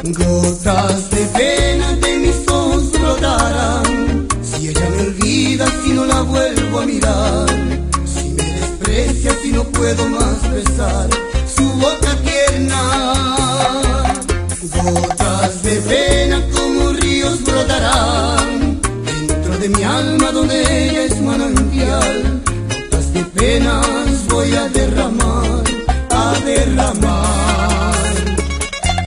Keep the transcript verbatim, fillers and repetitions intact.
Gotas de pena de mis ojos brotarán si ella me olvida, si no la vuelvo a mirar, si me desprecia, si no puedo más besar su boca tierna. Gotas de pena como ríos brotarán dentro de mi alma donde ella es manantial. Gotas de pena